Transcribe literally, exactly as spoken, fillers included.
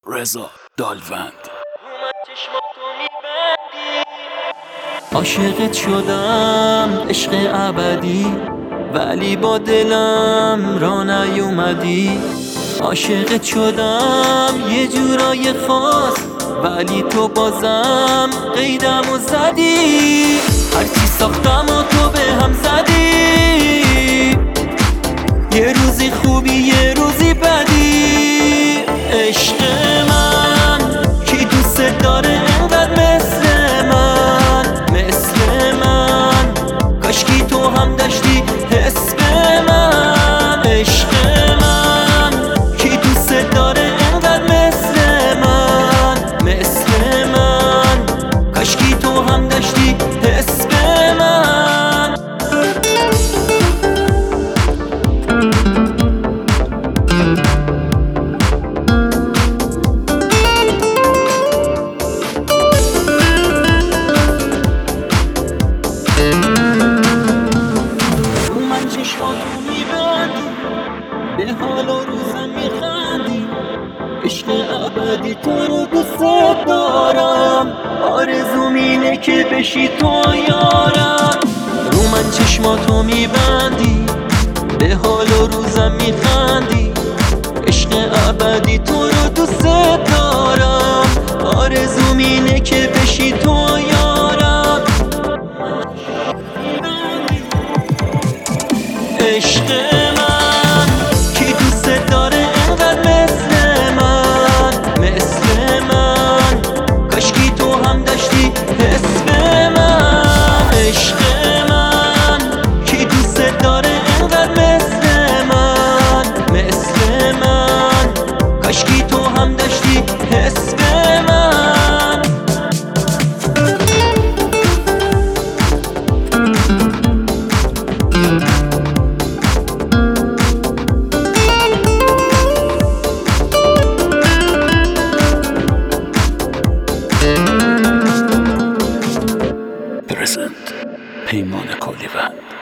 رضا دالوند. عاشقت شدم عشق ابدی، ولی با دلم را نیومدی. عاشقت شدم یه جورای خاص، ولی تو بازم قیدم و زدی. هرچی ساختم و تو به هم زدی، یه روزی خوبی یه روزی بدی. عشق من کی دوست داره انقدر مثل من، مثل من کاشکی تو هم داشتی حس به من. عشق من کی دوست داره انقدر مثل من، مثل من کاشکی تو هم داشتی حس به من. به حال و روزم میخندی، عشق ابدی تو رو دوست دارم. آرزوم اینه که بشی تو یارم. رو من چشماتو میبندی، به حال و روزم میخندی، عشق ابدی تو رو دوست دارم. آرزوم اینه که بشی تو یارم. عشق کاشکی تو هم داشتی حس به من. پرزنت پیمان کلیوند.